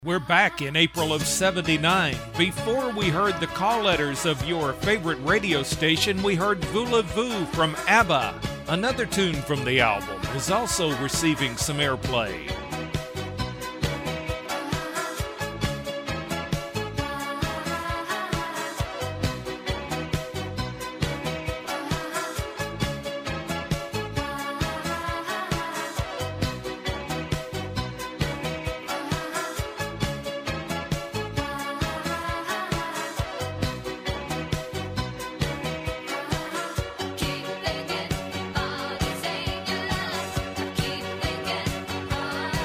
We're back in April of '79. Before we heard the call letters of your favorite radio station, we heard Voulez-Vous from ABBA. Another tune from the album is also receiving some airplay. Keep thinking, all you say you love. Keep thinking,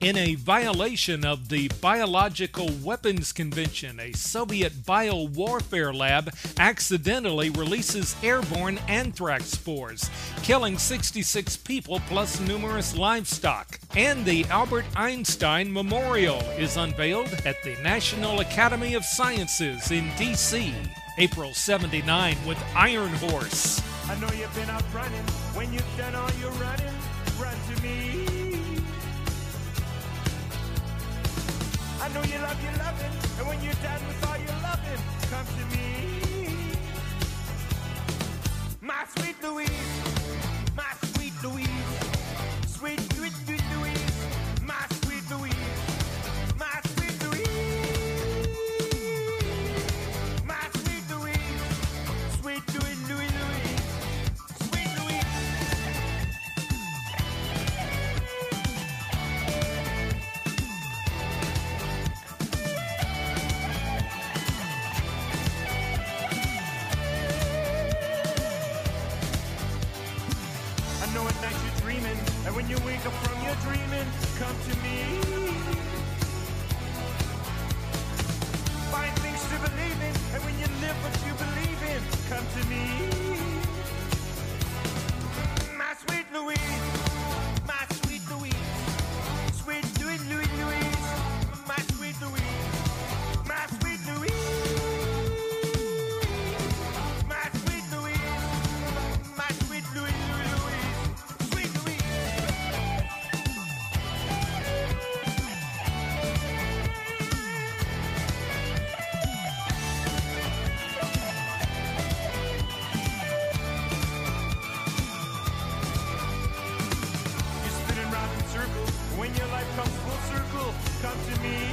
In a violation of the Biological Weapons Convention, a Soviet biowarfare lab accidentally releases airborne anthrax spores, killing 66 people plus numerous livestock. And the Albert Einstein Memorial is unveiled at the National Academy of Sciences in D.C. April 79 with Iron Horse. I know you've been out running. When you've done all your running, run to me. I know you love your loving, and when you're done with all your loving, come to me. My sweet Louise, my sweet Louise, sweet, sweet, sweet Louise, my sweet Louise, my sweet Louise, my sweet Louise, sweet Louise, Louise, Louise, sweet Louise. I know at night you're dreaming, and when you wake up from your dreaming, come to me. Find things to believe in, and when you live what you believe in, come to me. My sweet Louise, my sweet Louise, sweet sweet Louise, Louise, my sweet Louise, my sweet Louise, my sweet Louise, my sweet Louise, Louise, Louise, sweet Louise. You're spinning round in circles. When your life comes full circle, come to me.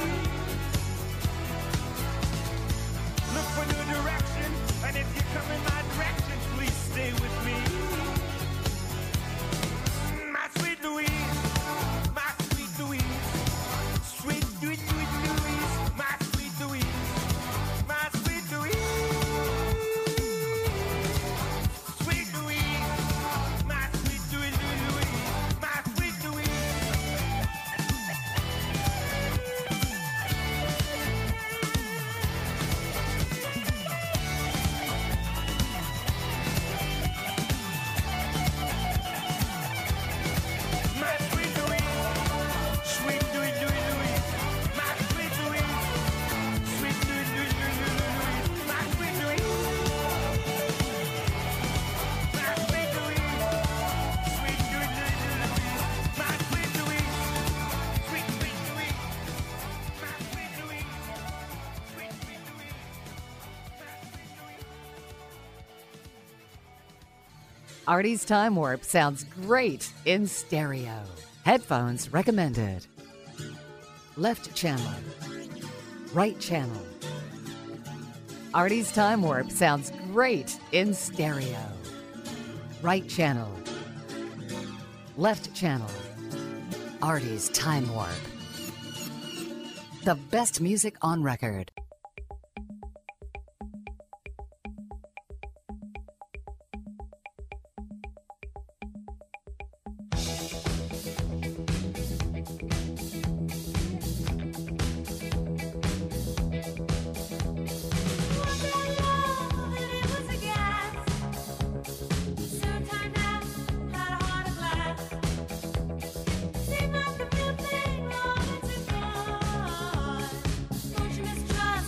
Look for new direction, and if you come in my direction, please stay with me. My sweet Louise, my sweet Louise, sweet, sweet, sweet Louise, my sweet Louise, my sweet Louise, sweet Louise, my sweet Louise, Louise, my sweet Louise. My sweet Louise, sweet Louise, Louise, Louise, my sweet Louise, sweet Louise, Louise, Louise, Louise, my sweet Louise, my sweet Louise, sweet Louise, Louise, Louise, my sweet Louise, sweet, sweet Louise, my sweet Louise, sweet, sweet Louise, my sweet Louise. Artie's Time Warp sounds great in stereo. Headphones recommended. Left channel. Right channel. Artie's Time Warp sounds great in stereo. Right channel. Left channel. Artie's Time Warp. The best music on record. Seemed like the real thing all into gone. Don't you mistrust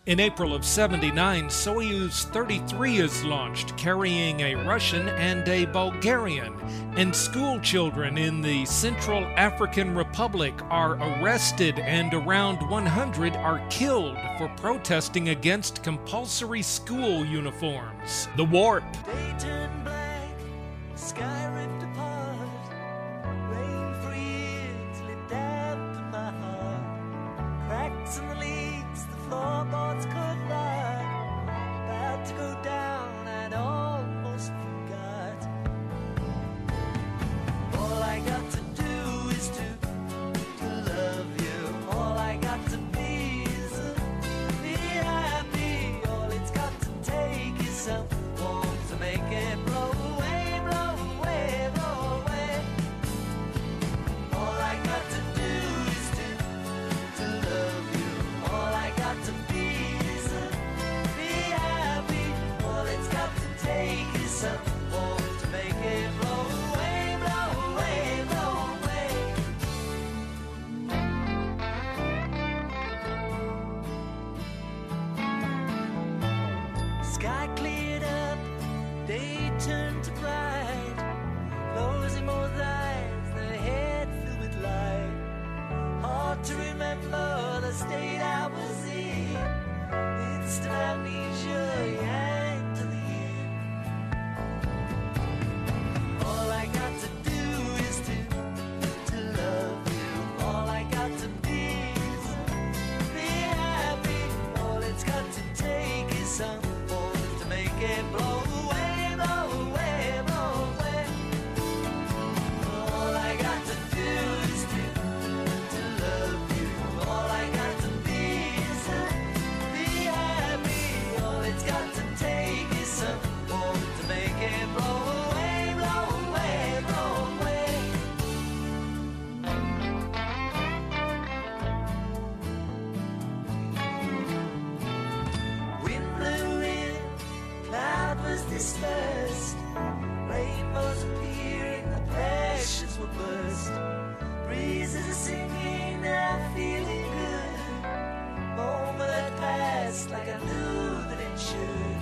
In April of 79, Soyuz 33 is launched, carrying a Russian and a Bulgarian, and school children in the Central African Republic are arrested and around 100 are killed for protesting against compulsory school uniforms. The Warp. Day turned black, sky ripped apart. Rain for years lit dampened my heart. Cracks in the leaks, the floorboards could rot. About to go down, I'd almost forgot. All I got to do is to love you. All I got to be is be happy. All it's got to take is someone to make it blow away, blow away, blow away. All I got to do is to love you. All I got to be is be happy. All it's got to take is someone to make it blow away, blow away, blow away. Sky cleared up, day turned to bright. Closing both eyes, the head filled with light. Hard to remember the state I was in. Instant amnesia, yanked to the end. All I got to do is to love you. All I got to be is be happy. All it's got to take is someone to make it blow away, blow away, blow away. All I got to do is to love you. All I got to be is be happy. All it's got to take is someone to make it blow away, blow away, blow away. Wind blew in, cloud was dispersed. Rainbows appearing, the passions were burst. Breezes are singing, I'm feeling good. Moment that passed like I knew that it should.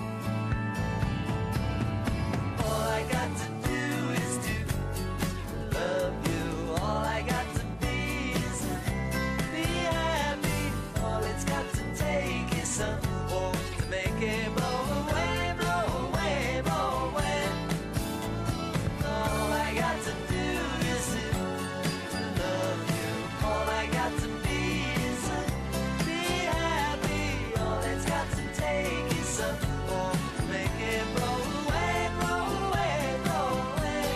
All I got to do is to love you. All I got to be is be happy. All it's got to take is someone to make it blow away, blow away, blow away. All I got to do is to love you. All I got to be is be happy. All it's got to take is someone to make it blow away, blow away, blow away.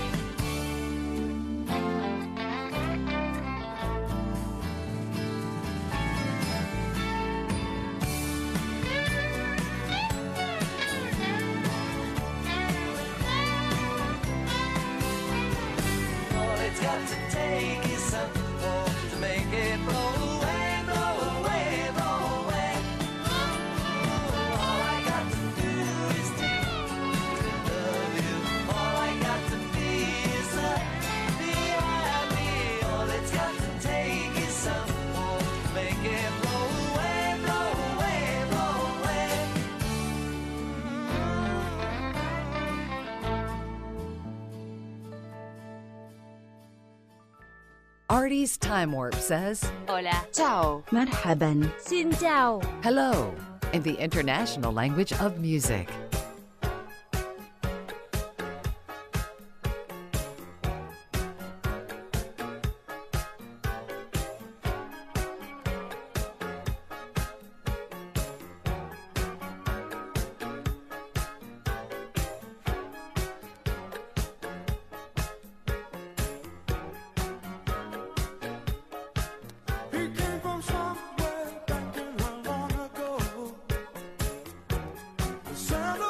All it's got to take is someone to make it blow away, blow away, blow away. All I got to do is to love you. All I got to be is be happy. All it's got to take is someone to make it blow away, blow away, blow away. Artie's Time Warp says Hola. Ciao. مرحبا. Xin chào. hello in the international language of music. He came from somewhere back in long ago. The sound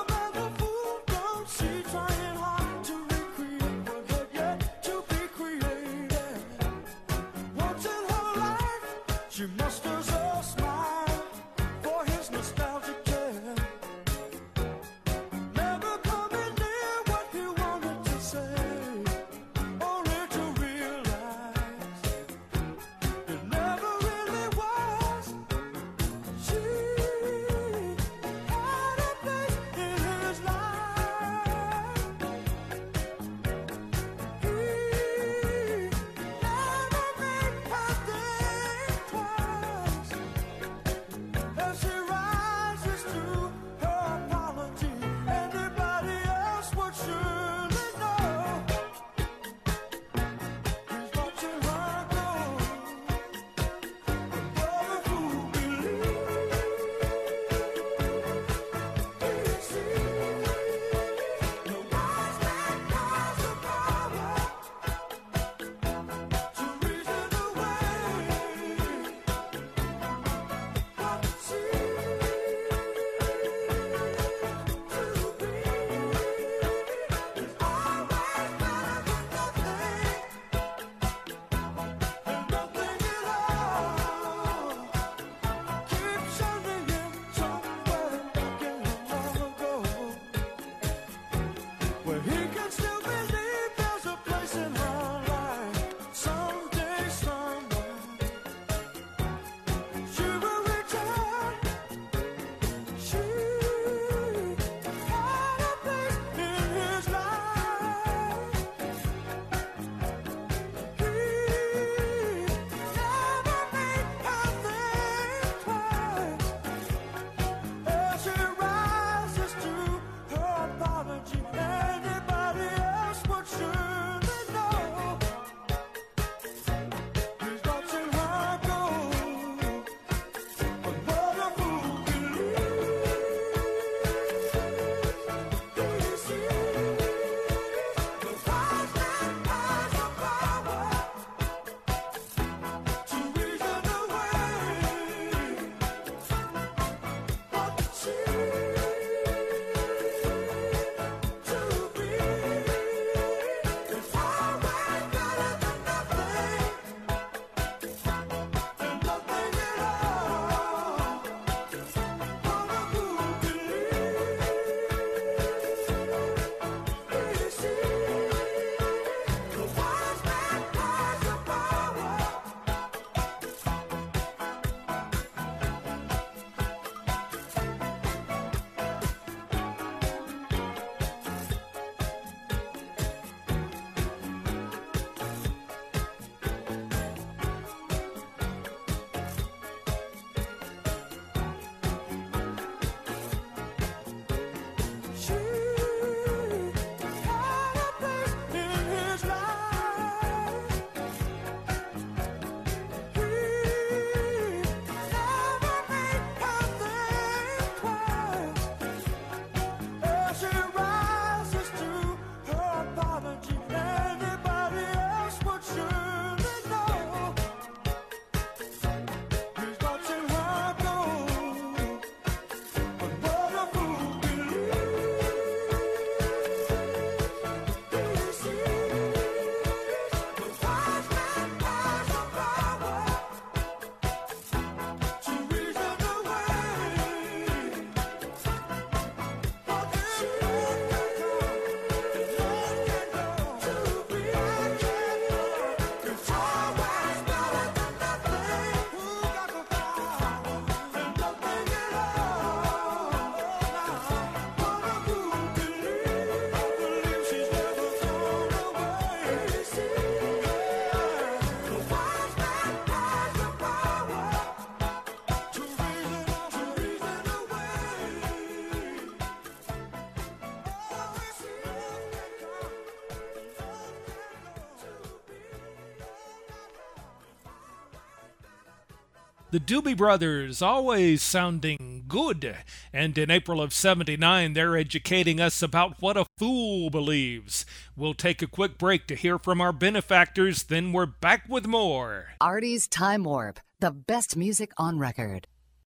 The Doobie Brothers, always sounding good. And in April of 79, they're educating us about what a fool believes. We'll take a quick break to hear from our benefactors, then we're back with more. Artie's Time Warp, the best music on record.